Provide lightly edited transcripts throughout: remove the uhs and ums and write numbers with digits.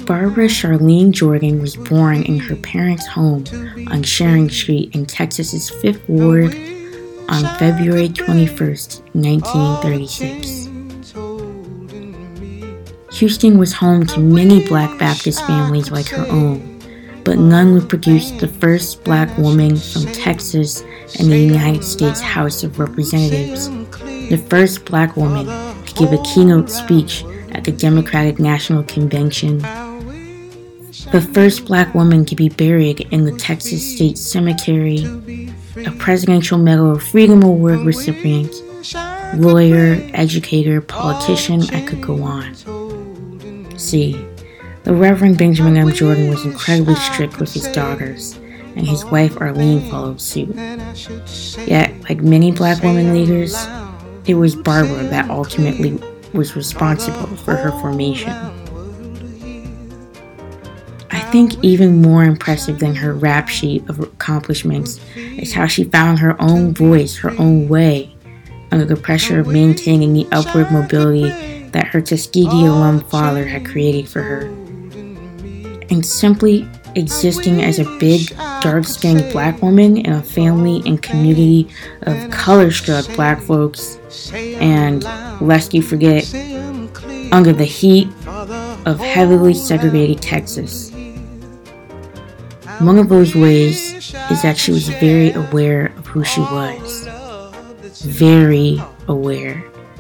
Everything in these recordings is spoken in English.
Barbara Charlene Jordan was born in her parents' home on Sharing Street in Texas's 5th Ward on February 21st, 1936. Houston was home to many Black Baptist families like her own, but none would produce the first Black woman from Texas in the United States House of Representatives, the first Black woman to give a keynote speech at the Democratic National Convention, the first Black woman to be buried in the Texas State Cemetery, a Presidential Medal of Freedom Award recipient, lawyer, educator, politician, I could go on. See, the Reverend Benjamin M. Jordan was incredibly strict with his daughters, and his wife Arlene followed suit. Yet, like many Black women leaders, it was Barbara that ultimately was responsible for her formation. I think even more impressive than her rap sheet of accomplishments is how she found her own voice, her own way, under the pressure of maintaining the upward mobility that her Tuskegee alum father had created for her. And simply existing as a big, dark-skinned Black woman in a family and community of color-struck Black folks, and, lest you forget, under the heat of heavily segregated Texas. One of those ways is that she was very aware of who she was. Very aware.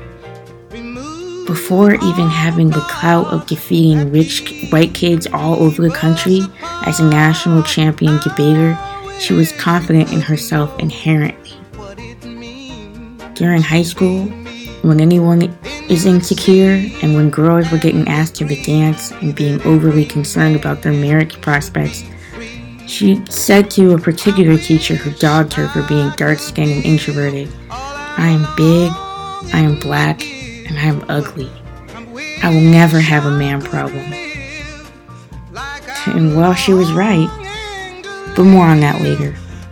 Before even having the clout of defeating rich white kids all over the country as a national champion debater, she was confident in herself inherently. During high school, when anyone is insecure and when girls were getting asked to the dance and being overly concerned about their marriage prospects, she said to a particular teacher who dogged her for being dark-skinned and introverted, "I am big, I am Black, and I am ugly. I will never have a man problem." And well, she was right, but more on that later.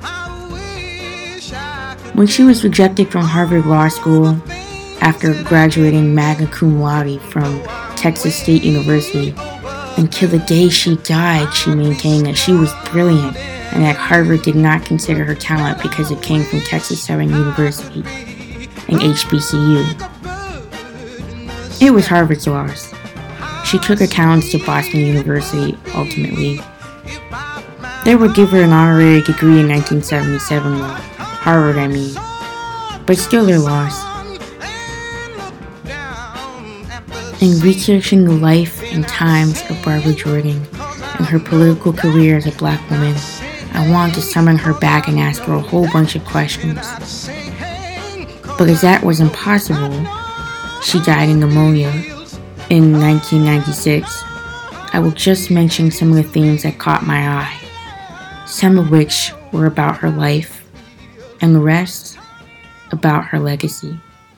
When she was rejected from Harvard Law School after graduating magna cum laude from Texas State University, until the day she died, she maintained that she was brilliant and that Harvard did not consider her talent because it came from Texas Southern University, an HBCU. It was Harvard's loss. She took her talents to Boston University, ultimately. They would give her an honorary degree in 1977, though. Harvard, I mean. But still their loss. In researching the life and times of Barbara Jordan and her political career as a Black woman, I wanted to summon her back and ask her a whole bunch of questions. But as that was impossible, she died in pneumonia in 1996. I will just mention some of the themes that caught my eye, some of which were about her life, and the rest about her legacy.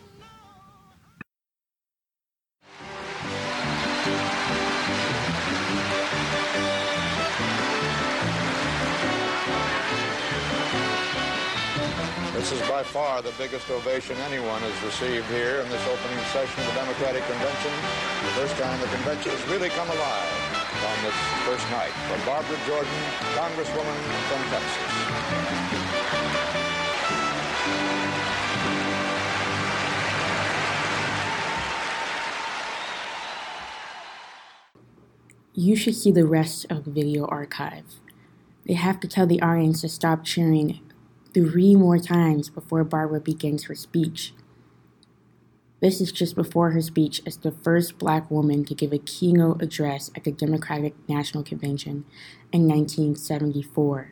This is by far the biggest ovation anyone has received here in this opening session of the Democratic Convention. The first time the convention has really come alive on this first night. For Barbara Jordan, Congresswoman from Texas. You should see the rest of the video archive. They have to tell the audience to stop cheering 3 more times before Barbara begins her speech. This is just before her speech as the first Black woman to give a keynote address at the Democratic National Convention in 1974.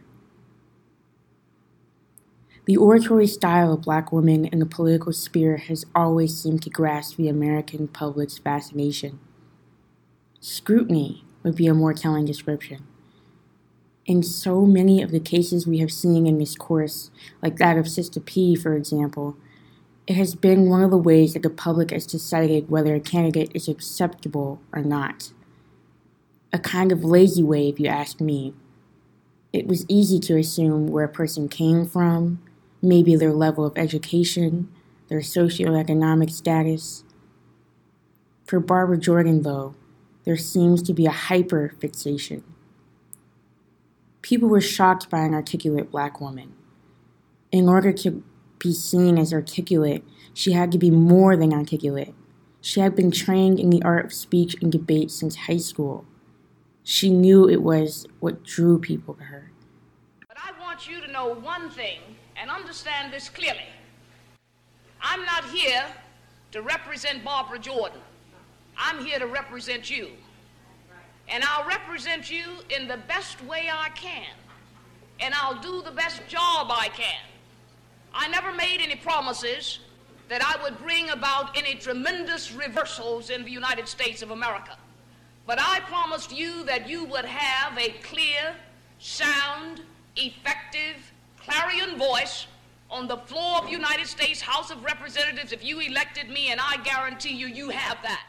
The oratory style of Black women in the political sphere has always seemed to grasp the American public's fascination. Scrutiny would be a more telling description. In so many of the cases we have seen in this course, like that of Sister P, for example, it has been one of the ways that the public has decided whether a candidate is acceptable or not. A kind of lazy way, if you ask me. It was easy to assume where a person came from, maybe their level of education, their socioeconomic status. For Barbara Jordan, though, there seems to be a hyper-fixation. People were shocked by an articulate black woman. In order to be seen as articulate, she had to be more than articulate. She had been trained in the art of speech and debate since high school. She knew it was what drew people to her. But I want you to know one thing and understand this clearly. I'm not here to represent Barbara Jordan. I'm here to represent you. And I'll represent you in the best way I can. And I'll do the best job I can. I never made any promises that I would bring about any tremendous reversals in the United States of America. But I promised you that you would have a clear, sound, effective, clarion voice on the floor of the United States House of Representatives if you elected me, and I guarantee you, you have that.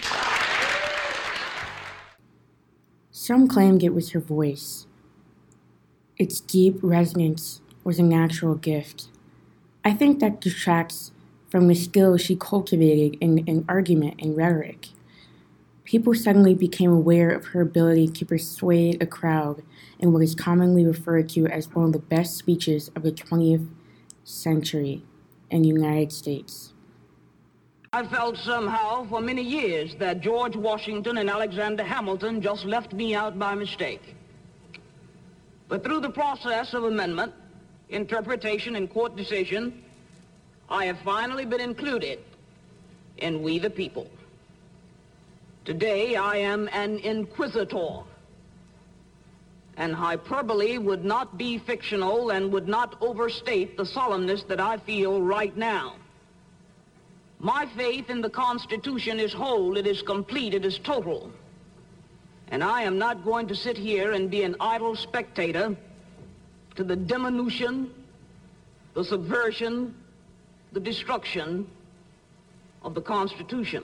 Some claimed it was her voice. Its deep resonance was a natural gift. I think that detracts from the skill she cultivated in argument and rhetoric. People suddenly became aware of her ability to persuade a crowd in what is commonly referred to as one of the best speeches of the 20th century in the United States. I felt somehow for many years that George Washington and Alexander Hamilton just left me out by mistake. But through the process of amendment, interpretation, and court decision, I have finally been included in We the People. Today I am an inquisitor, and hyperbole would not be fictional and would not overstate the solemnness that I feel right now. My faith in the Constitution is whole, it is complete, it is total. And I am not going to sit here and be an idle spectator to the diminution, the subversion, the destruction of the Constitution.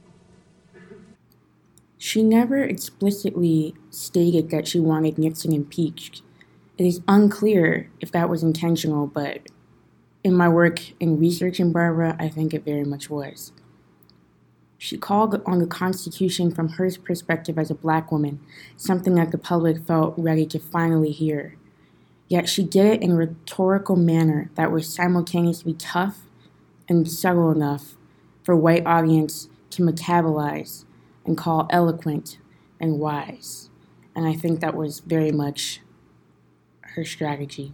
She never explicitly stated that she wanted Nixon impeached. It is unclear if that was intentional, but in my work in researching Barbara, I think it very much was. She called on the Constitution from her perspective as a black woman, something that the public felt ready to finally hear. Yet she did it in a rhetorical manner that was simultaneously tough and subtle enough for a white audience to metabolize and call eloquent and wise. And I think that was very much her strategy.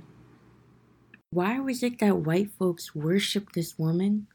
Why was it that white folks worshiped this woman?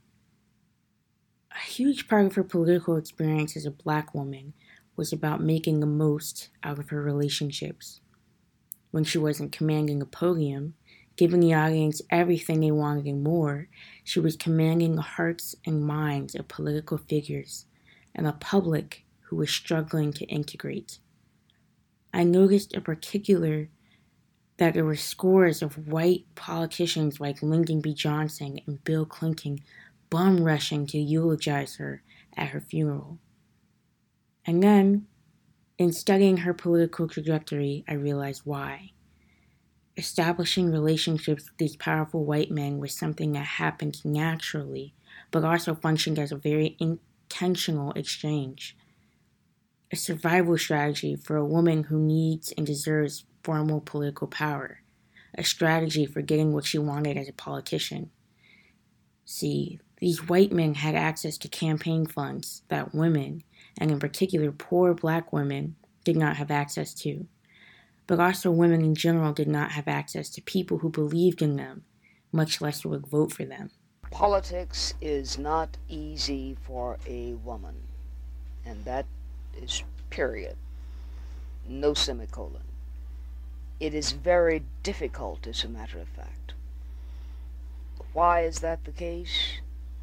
A huge part of her political experience as a black woman was about making the most out of her relationships. When she wasn't commanding a podium, giving the audience everything they wanted and more, she was commanding the hearts and minds of political figures and a public who was struggling to integrate. I noticed in particular that there were scores of white politicians like Lyndon B. Johnson and Bill Clinton bum rushing to eulogize her at her funeral. And then, in studying her political trajectory, I realized why. Establishing relationships with these powerful white men was something that happened naturally, but also functioned as a very intentional exchange. A survival strategy for a woman who needs and deserves formal political power. A strategy for getting what she wanted as a politician. See, these white men had access to campaign funds that women, and in particular poor black women, did not have access to. But also women in general did not have access to people who believed in them, much less would vote for them. Politics is not easy for a woman, and that is period. No semicolon. It is very difficult, as a matter of fact. Why is that the case?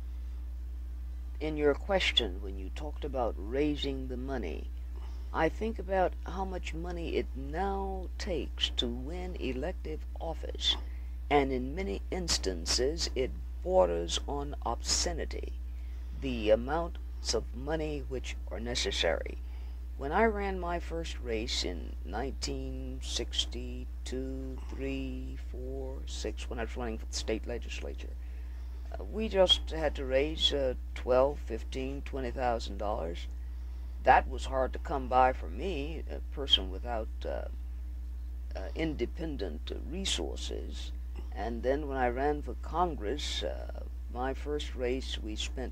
In your question, when you talked about raising the money, I think about how much money it now takes to win elective office, and in many instances it borders on obscenity, the amounts of money which are necessary. When I ran my first race in 1962, 3, 4, 6, when I was running for the state legislature, we just had to raise $12,000, $15,000, $20,000. that was hard to come by for me, a person without independent resources. And then when I ran for Congress, my first race, we spent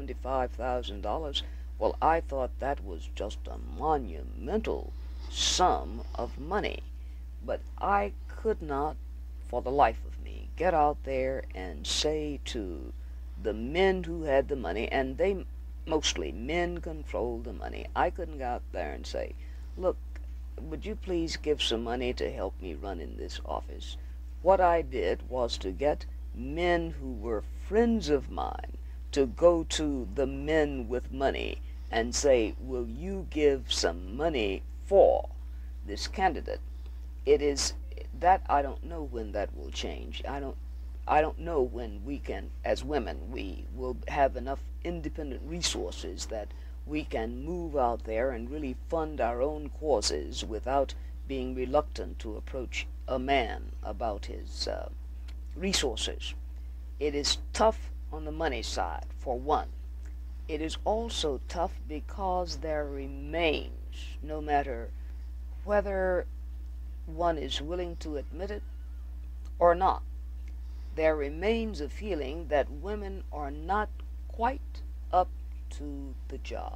$75,000. Well, I thought that was just a monumental sum of money. But I could not, for the life of me, get out there and say to the men who had the money, and they mostly men controlled the money. I couldn't go out there and say, look, would you please give some money to help me run in this office? What I did was to get men who were friends of mine to go to the men with money and say, will you give some money for this candidate? It is that I don't know when that will change. I don't know when we can, as women, we will have enough independent resources that we can move out there and really fund our own causes without being reluctant to approach a man about his resources. It is tough on the money side, for one. It is also tough because there remains, no matter whether one is willing to admit it or not, there remains a feeling that women are not quite up to the job.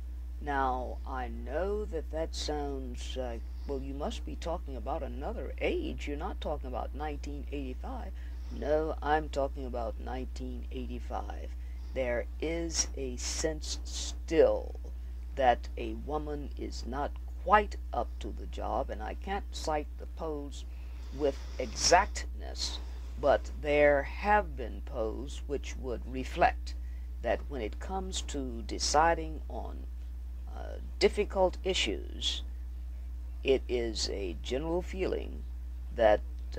Now, I know that that sounds like, well, you must be talking about another age. You're not talking about 1985. No, I'm talking about 1985. There is a sense still that a woman is not quite up to the job, and I can't cite the polls with exactness, but there have been polls which would reflect that when it comes to deciding on difficult issues, it is a general feeling that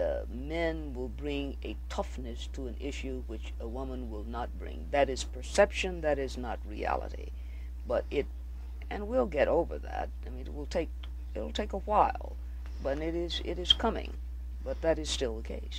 men will bring a toughness to an issue which a woman will not bring. That is perception, that is not reality. But and we'll get over that. I mean, it'll take a while, but it is coming. But that is still the case.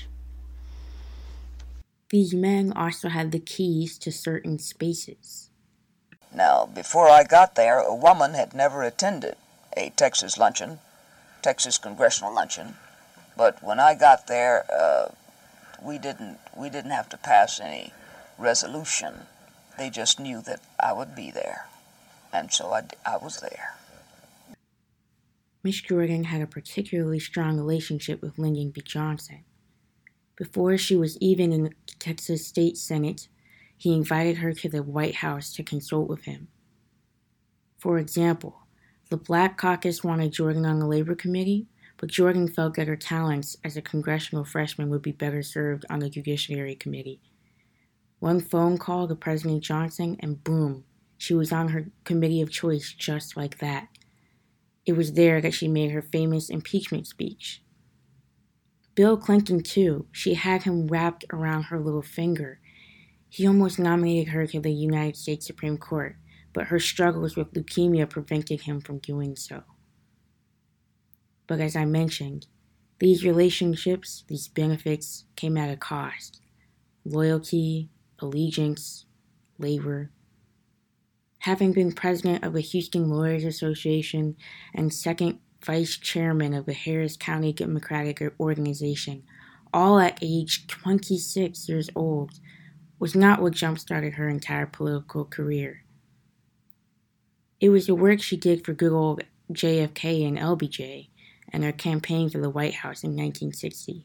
These men also had the keys to certain spaces. Now, before I got there, a woman had never attended a Texas luncheon, Texas congressional luncheon. But when I got there, we didn't have to pass any resolution. They just knew that I would be there, and so I was there. Miss Jordan had a particularly strong relationship with Lyndon B. Johnson. Before she was even in the Texas State Senate, he invited her to the White House to consult with him. For example, the Black Caucus wanted Jordan on the Labor Committee, but Jordan felt that her talents as a congressional freshman would be better served on the Judiciary Committee. One phone call to President Johnson, and boom, she was on her committee of choice just like that. It was there that she made her famous impeachment speech. Bill Clinton, too, she had him wrapped around her little finger. He almost nominated her to the United States Supreme Court, but her struggles with leukemia prevented him from doing so. But as I mentioned, these relationships, these benefits, came at a cost. Loyalty, allegiance, labor. Having been president of the Houston Lawyers Association and second vice chairman of the Harris County Democratic Organization, all at age 26 years old, was not what jump-started her entire political career. It was the work she did for good old JFK and LBJ, and her campaign for the White House in 1960.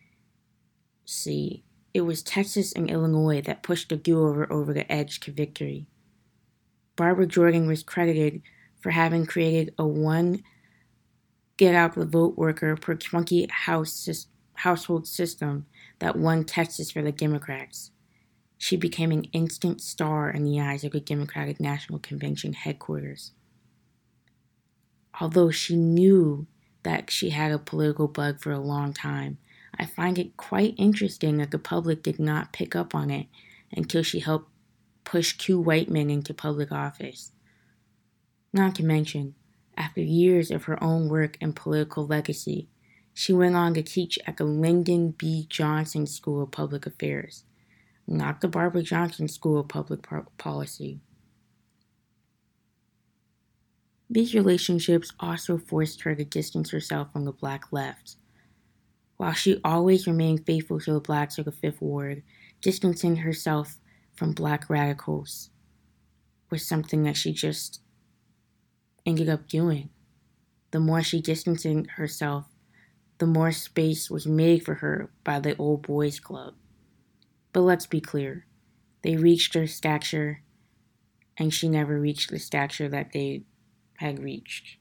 See, it was Texas and Illinois that pushed the do-over over the edge to victory. Barbara Jordan was credited for having created a one get-out-the-vote worker per clunky household system that won Texas for the Democrats. She became an instant star in the eyes of the Democratic National Convention headquarters. Although she knew that she had a political bug for a long time, I find it quite interesting that the public did not pick up on it until she helped push two white men into public office. Not to mention, after years of her own work and political legacy, she went on to teach at the Lyndon B. Johnson School of Public Affairs, not the Barbara Johnson School of Public Policy. These relationships also forced her to distance herself from the Black left. While she always remained faithful to the Blacks of the Fifth Ward, distancing herself from Black radicals was something that she just ended up doing. The more she distanced herself, the more space was made for her by the Old Boys Club. But let's be clear, they reached her stature, and she never reached the stature that they had reached.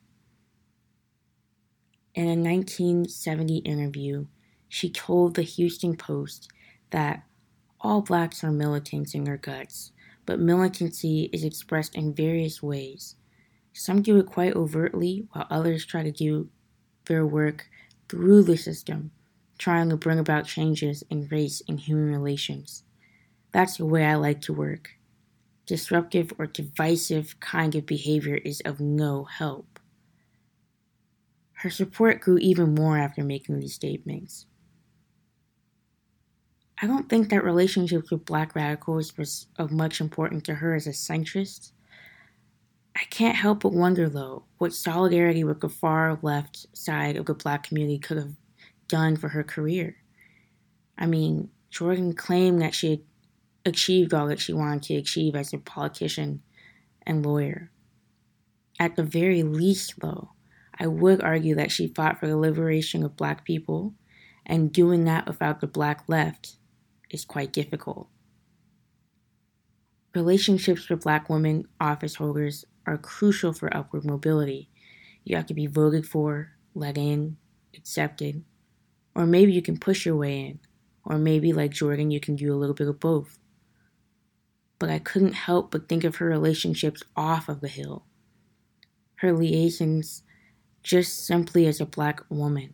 In a 1970 interview, she told the Houston Post that all Blacks are militants in their guts, but militancy is expressed in various ways. Some do it quite overtly, while others try to do their work through the system, trying to bring about changes in race and human relations. That's the way I like to work. Disruptive or divisive kind of behavior is of no help. Her support grew even more after making these statements. I don't think that relationships with Black radicals was of much importance to her as a centrist. I can't help but wonder, though, what solidarity with the far left side of the Black community could have done for her career. I mean, Jordan claimed that she had achieved all that she wanted to achieve as a politician and lawyer. At the very least, though, I would argue that she fought for the liberation of Black people, and doing that without the Black left is quite difficult. Relationships with Black women office holders are crucial for upward mobility. You have to be voted for, let in, accepted, or maybe you can push your way in, or maybe, like Jordan, you can do a little bit of both. But I couldn't help but think of her relationships off of the Hill, her liaisons just simply as a Black woman.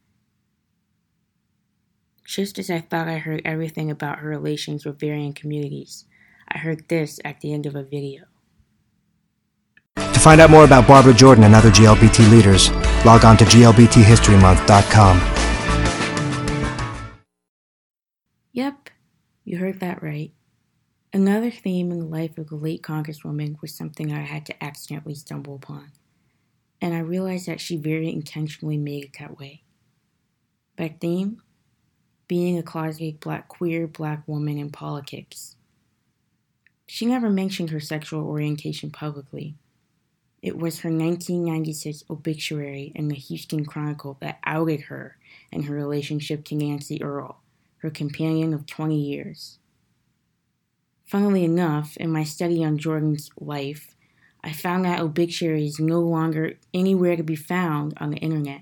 Just as I thought I heard everything about her relations with varying communities, I heard this at the end of a video. To find out more about Barbara Jordan and other GLBT leaders, log on to glbthistorymonth.com. Yep, you heard that right. Another theme in the life of the late Congresswoman was something I had to accidentally stumble upon, and I realized that she very intentionally made it that way. That theme? Being a closeted queer Black woman in politics. She never mentioned her sexual orientation publicly. It was her 1996 obituary in the Houston Chronicle that outed her and her relationship to Nancy Earl, her companion of 20 years. Funnily enough, in my study on Jordan's life, I found that obituary is no longer anywhere to be found on the internet.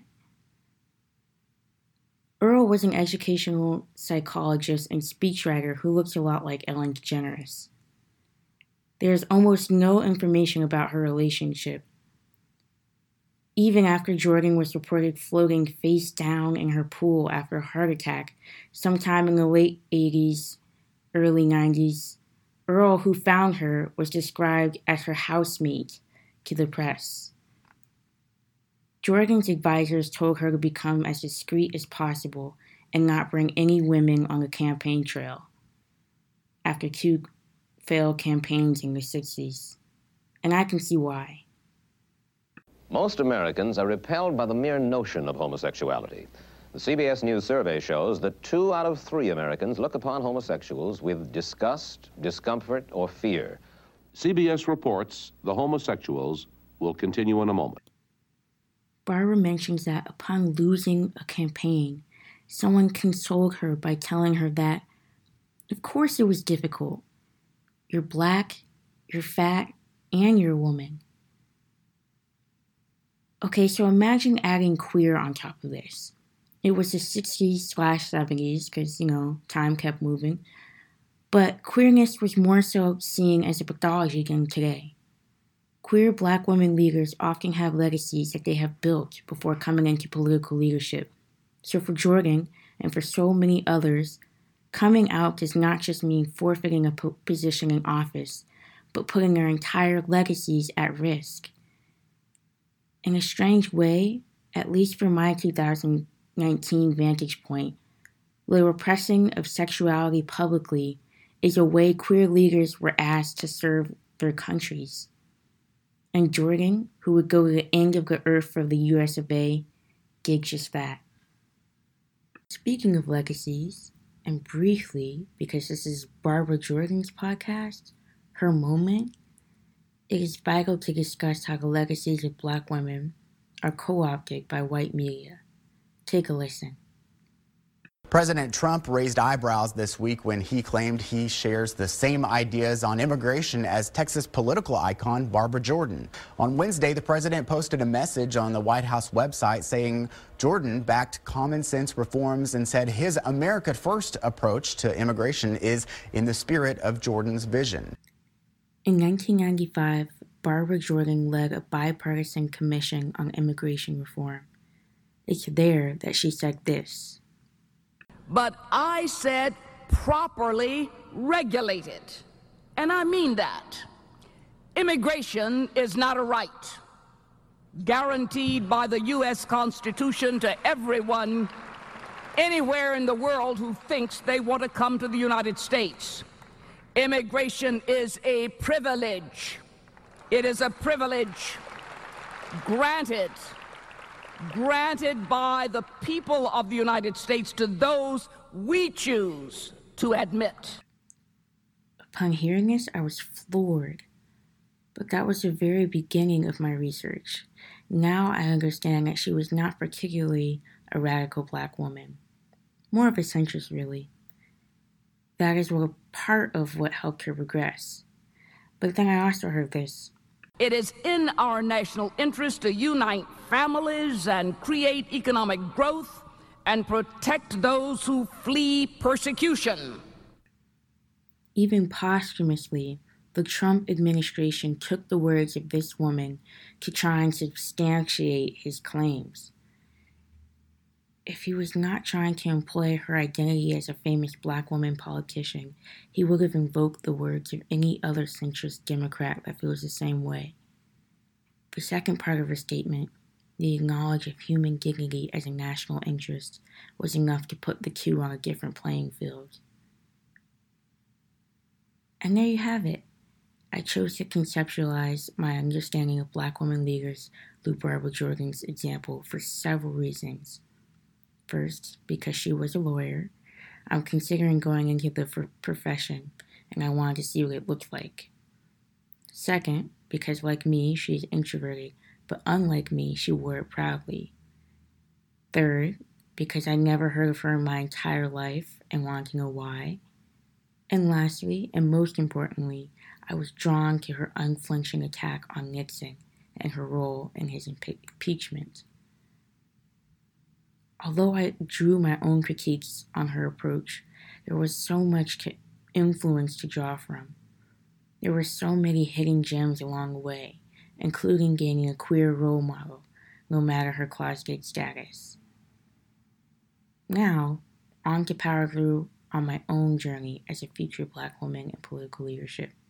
Earl was an educational psychologist and speechwriter who looks a lot like Ellen DeGeneres. There is almost no information about her relationship. Even after Jordan was reported floating face down in her pool after a heart attack sometime in the late 80s, early 90s, Earl, who found her, was described as her housemate to the press. Jordan's advisors told her to become as discreet as possible and not bring any women on the campaign trail after 2 failed campaigns in the 60s. And I can see why. Most Americans are repelled by the mere notion of homosexuality. The CBS News survey shows that 2 out of 3 Americans look upon homosexuals with disgust, discomfort, or fear. CBS reports the homosexuals will continue in a moment. Barbara mentions that upon losing a campaign, someone consoled her by telling her that, of course it was difficult. You're Black, you're fat, and you're a woman. Okay, so imagine adding queer on top of this. It was the 60s/70s because, time kept moving. But queerness was more so seen as a pathology than today. Queer Black women leaders often have legacies that they have built before coming into political leadership. So for Jordan, and for so many others, coming out does not just mean forfeiting a position in office, but putting their entire legacies at risk. In a strange way, at least from my 2019 vantage point, the repressing of sexuality publicly is a way queer leaders were asked to serve their countries. And Jordan, who would go to the end of the earth for the US of A, did just that. Speaking of legacies, and briefly, because this is Barbara Jordan's podcast, her moment, it is vital to discuss how the legacies of Black women are co-opted by white media. Take a listen. President Trump raised eyebrows this week when he claimed he shares the same ideas on immigration as Texas political icon Barbara Jordan. On Wednesday, the president posted a message on the White House website saying Jordan backed common sense reforms and said his America First approach to immigration is in the spirit of Jordan's vision. In 1995, Barbara Jordan led a bipartisan commission on immigration reform. It's there that she said this. But I said properly regulated. And I mean that. Immigration is not a right guaranteed by the U.S. Constitution to everyone anywhere in the world who thinks they want to come to the United States. Immigration is a privilege. It is a privilege granted by the people of the United States to those we choose to admit. Upon hearing this, I was floored. But that was the very beginning of my research. Now I understand that she was not particularly a radical Black woman. More of a centrist, really. That is part of what helped her progress. But then I also heard this. It is in our national interest to unite families and create economic growth and protect those who flee persecution. Even posthumously, the Trump administration took the words of this woman to try and substantiate his claims. If he was not trying to employ her identity as a famous Black woman politician, he would have invoked the words of any other centrist Democrat that feels the same way. The second part of her statement, the knowledge of human dignity as a national interest, was enough to put the two on a different playing field. And there you have it. I chose to conceptualize my understanding of Black women leaders through Barbara Jordan's example for several reasons. First, because she was a lawyer. I'm considering going into the profession, and I wanted to see what it looked like. Second, because like me, she's introverted, but unlike me, she wore it proudly. Third, because I never heard of her in my entire life and wanted to know why. And lastly, and most importantly, I was drawn to her unflinching attack on Nixon and her role in his impeachment. Although I drew my own critiques on her approach, there was so much influence to draw from. There were so many hidden gems along the way, including gaining a queer role model, no matter her closeted status. Now, on to power through on my own journey as a future Black woman in political leadership.